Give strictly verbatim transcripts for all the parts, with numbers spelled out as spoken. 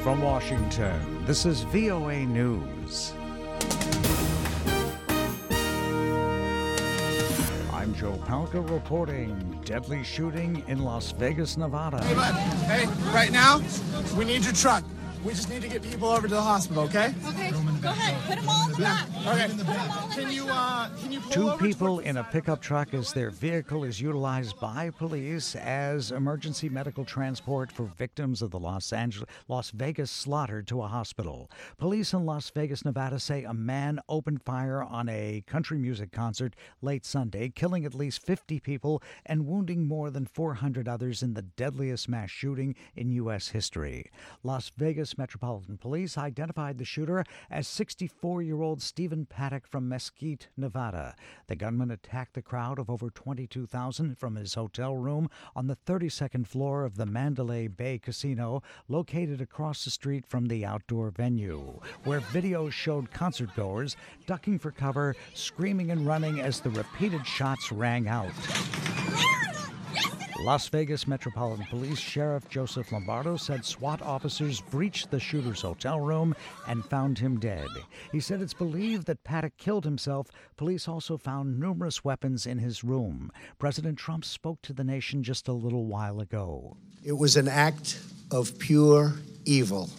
From Washington, this is V O A News. I'm Joe Palca reporting deadly shooting in Las Vegas, Nevada. Hey, bud. Hey, right now, we need your truck. We just need to get people over to the hospital, okay? Okay, go ahead. Put them all in the back. Okay. Put them all in Can my you, truck. uh, can you pull Two over people towards the in a side? pickup truck as their vehicle is utilized by police as emergency medical transport for victims of the Los Angeles, Las Vegas slaughter to a hospital. Police in Las Vegas, Nevada say a man opened fire on a country music concert late Sunday, killing at least fifty people and wounding more than four hundred others in the deadliest mass shooting in U S history. Las Vegas Metropolitan Police identified the shooter as sixty-four-year-old Stephen Paddock from Mesquite, Nevada. The gunman attacked the crowd of over twenty-two thousand from his hotel room on the thirty-second floor of the Mandalay Bay Casino, located across the street from the outdoor venue, where videos showed concertgoers ducking for cover, screaming and running as the repeated shots rang out. Las Vegas Metropolitan Police Sheriff Joseph Lombardo said SWAT officers breached the shooter's hotel room and found him dead. He said it's believed that Paddock killed himself. Police also found numerous weapons in his room. President Trump spoke to the nation just a little while ago. It was an act of pure evil.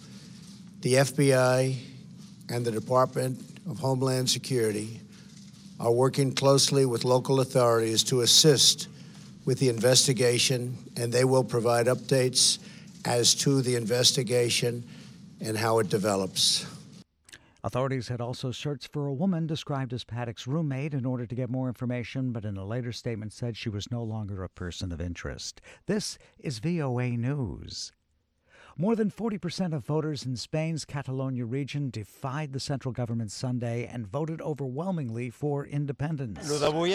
The F B I and the Department of Homeland Security are working closely with local authorities to assist with the investigation, and they will provide updates as to the investigation and how it develops. Authorities had also searched for a woman described as Paddock's roommate in order to get more information, but in a later statement said she was no longer a person of interest. This is V O A News. More than forty percent of voters in Spain's Catalonia region defied the central government Sunday and voted overwhelmingly for independence.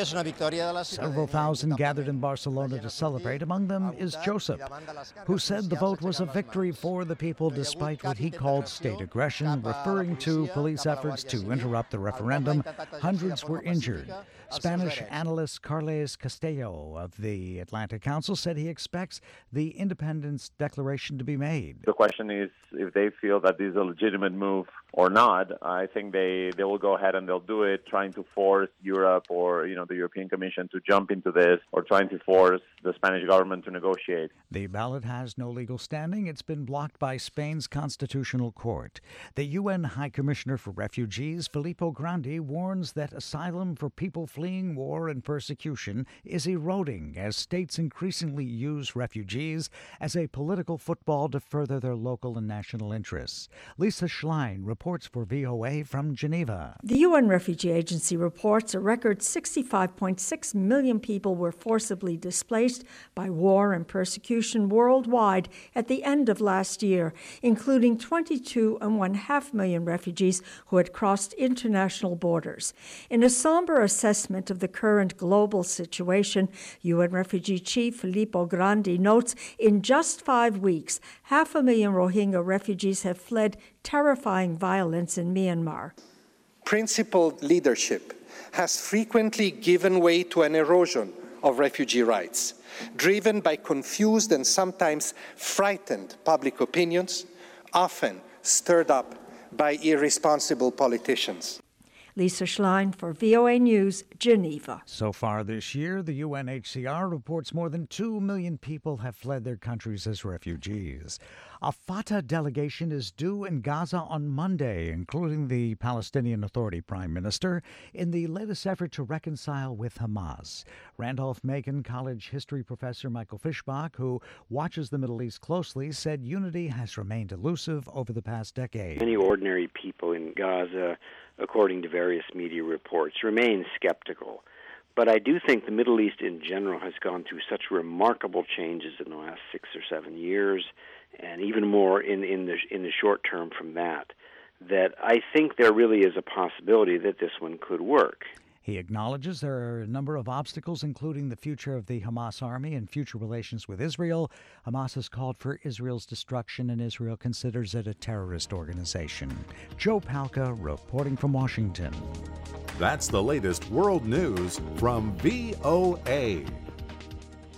Several thousand gathered in Barcelona to celebrate. Among them is Joseph, who said the vote was a victory for the people despite what he called state aggression, referring to police efforts to interrupt the referendum. Hundreds were injured. Spanish analyst Carles Castello of the Atlantic Council said he expects the independence declaration to be made. The question is if they feel that this is a legitimate move or not. I think they, they will go ahead and they'll do it, trying to force Europe or, you know, the European Commission to jump into this, or trying to force the Spanish government to negotiate. The ballot has no legal standing. It's been blocked by Spain's Constitutional Court. The U N High Commissioner for Refugees, Filippo Grandi, warns that asylum for people fleeing war and persecution is eroding as states increasingly use refugees as a political football to further their local and national interests. Lisa Schlein reports for V O A from Geneva. The U N Refugee Agency reports a record sixty-five point six million people were forcibly displaced by war and persecution worldwide at the end of last year, including twenty-two and one half million refugees who had crossed international borders. In a somber assessment of the current global situation, U N Refugee Chief Filippo Grandi notes in just five weeks, half a million Rohingya refugees have fled terrifying violence in Myanmar. Principled leadership has frequently given way to an erosion of refugee rights, driven by confused and sometimes frightened public opinions, often stirred up by irresponsible politicians. Lisa Schlein for V O A News, Geneva. So far this year, the U N H C R reports more than two million people have fled their countries as refugees. A Fatah delegation is due in Gaza on Monday, including the Palestinian Authority Prime Minister, in the latest effort to reconcile with Hamas. Randolph-Macon College history professor Michael Fischbach, who watches the Middle East closely, said unity has remained elusive over the past decade. Many ordinary people in Gaza, according to various media reports, remain skeptical. But I do think the Middle East in general has gone through such remarkable changes in the last six or seven years, and even more in, in the in the short term from that, that I think there really is a possibility that this one could work. He acknowledges there are a number of obstacles, including the future of the Hamas army and future relations with Israel. Hamas has called for Israel's destruction, and Israel considers it a terrorist organization. Joe Palca reporting from Washington. That's the latest world news from V O A.